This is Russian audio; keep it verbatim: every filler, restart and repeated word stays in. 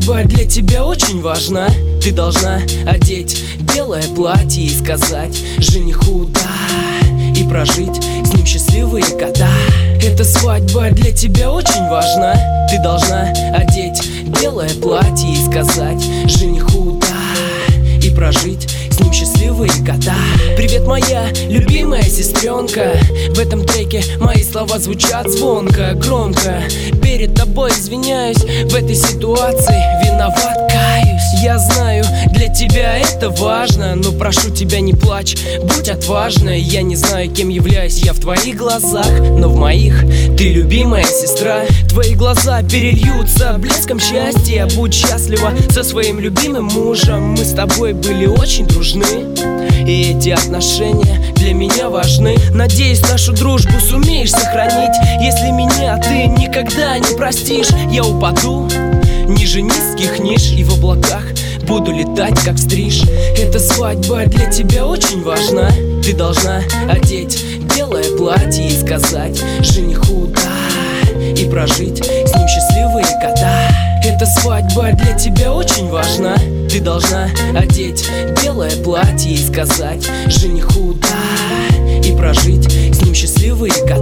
свадьба для тебя очень важна. Ты должна одеть белое платье и сказать жениху да, и прожить с ним счастливые года. Эта свадьба для тебя очень важна. Ты должна одеть белое платье и сказать жениху да, и прожить с ним счастливые года. Привет, моя любимая сестренка. В этом треке мои слова звучат звонко, громко. Перед тобой извиняюсь, в этой ситуации виноват, каюсь. Я знаю, для тебя это важно, но прошу тебя, не плачь, будь отважной. Я не знаю, кем являюсь я в твоих глазах, но в моих ты любимая сестра. Твои глаза перельются блеском счастья. Будь счастлива со своим любимым мужем. Мы с тобой были очень дружны, и эти отношения для меня важны. Надеюсь, нашу дружбу сумеешь сохранить. Если меня ты никогда не простишь, я упаду ниже низких ниш и в облаках буду летать, как стриж. Эта свадьба для тебя очень важна. Ты должна одеть белое платье и сказать жениху да, и прожить с ним счастливые года. Эта свадьба для тебя очень важна. Ты должна одеть белое платье и сказать жениху да, и прожить с ним счастливые года.